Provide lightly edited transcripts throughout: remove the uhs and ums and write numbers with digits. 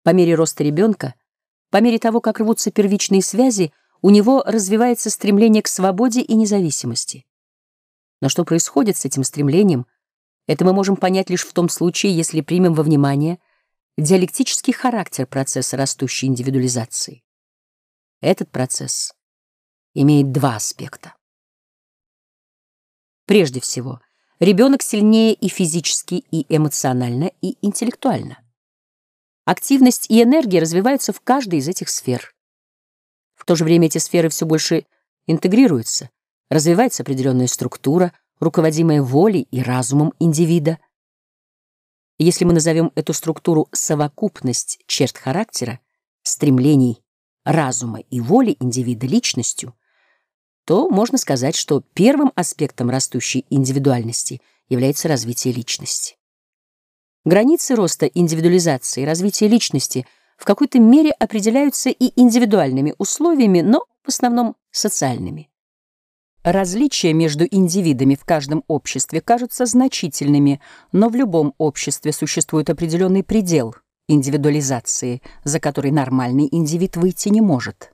По мере роста ребенка, по мере того, как рвутся первичные связи, у него развивается стремление к свободе и независимости. Но что происходит с этим стремлением, это мы можем понять лишь в том случае, если примем во внимание диалектический характер процесса растущей индивидуализации. Этот процесс имеет два аспекта. Прежде всего, ребенок сильнее и физически, и эмоционально, и интеллектуально. Активность и энергия развиваются в каждой из этих сфер. В то же время эти сферы все больше интегрируются, развивается определенная структура, руководимая волей и разумом индивида. Если мы назовем эту структуру совокупность черт характера, стремлений, разума и воли индивида личностью, то можно сказать, что первым аспектом растущей индивидуальности является развитие личности. Границы роста индивидуализации и развития личности в какой-то мере определяются и индивидуальными условиями, но в основном социальными. Различия между индивидами в каждом обществе кажутся значительными, но в любом обществе существует определенный предел индивидуализации, за который нормальный индивид выйти не может.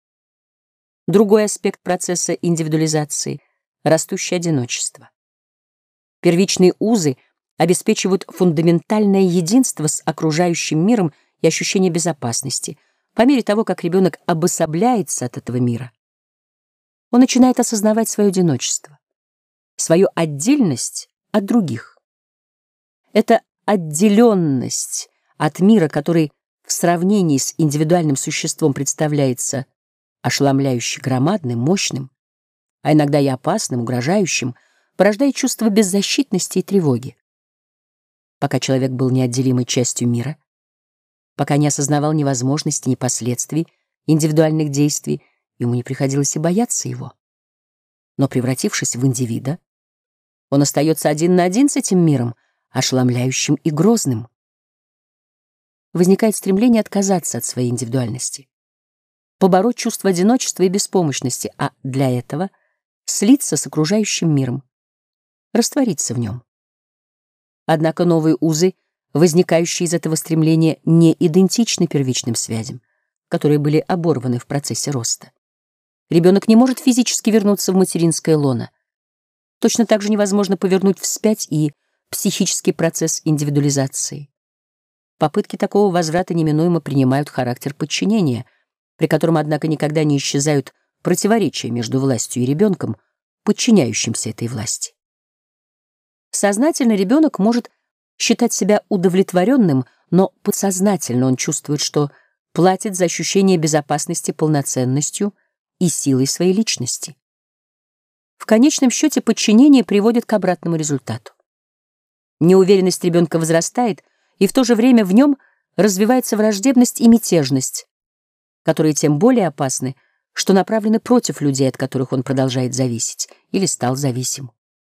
Другой аспект процесса индивидуализации — растущее одиночество. Первичные узы обеспечивают фундаментальное единство с окружающим миром и ощущение безопасности. По мере того, как ребенок обособляется от этого мира, он начинает осознавать свое одиночество, свою отдельность от других. Эта отделенность от мира, который в сравнении с индивидуальным существом представляется ошеломляюще громадным, мощным, а иногда и опасным, угрожающим, порождает чувство беззащитности и тревоги. Пока человек был неотделимой частью мира, пока не осознавал ни возможности, ни последствий индивидуальных действий, ему не приходилось и бояться его. Но, превратившись в индивида, он остается один на один с этим миром, ошеломляющим и грозным. Возникает стремление отказаться от своей индивидуальности, побороть чувство одиночества и беспомощности, а для этого слиться с окружающим миром, раствориться в нем. Однако новые узы, возникающие из этого стремления, не идентичны первичным связям, которые были оборваны в процессе роста. Ребенок не может физически вернуться в материнское лоно. Точно так же невозможно повернуть вспять и психический процесс индивидуализации. Попытки такого возврата неминуемо принимают характер подчинения, при котором, однако, никогда не исчезают противоречия между властью и ребенком, подчиняющимся этой власти. Сознательно ребенок может считать себя удовлетворенным, но подсознательно он чувствует, что платит за ощущение безопасности полноценностью и силой своей личности. В конечном счете подчинение приводит к обратному результату. Неуверенность ребенка возрастает, и в то же время в нем развивается враждебность и мятежность, которые тем более опасны, что направлены против людей, от которых он продолжает зависеть или стал зависим.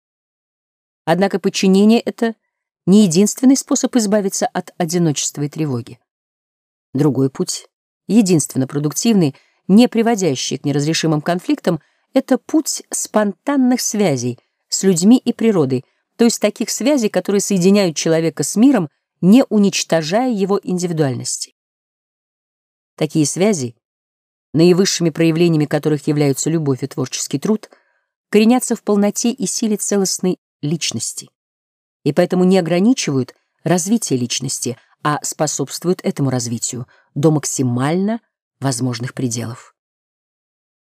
Однако подчинение — это не единственный способ избавиться от одиночества и тревоги. Другой путь, единственно продуктивный, не приводящий к неразрешимым конфликтам, это путь спонтанных связей с людьми и природой, то есть таких связей, которые соединяют человека с миром, не уничтожая его индивидуальности. Такие связи, наивысшими проявлениями которых являются любовь и творческий труд, коренятся в полноте и силе целостной личности, и поэтому не ограничивают развитие личности, а способствуют этому развитию до максимально возможных пределов.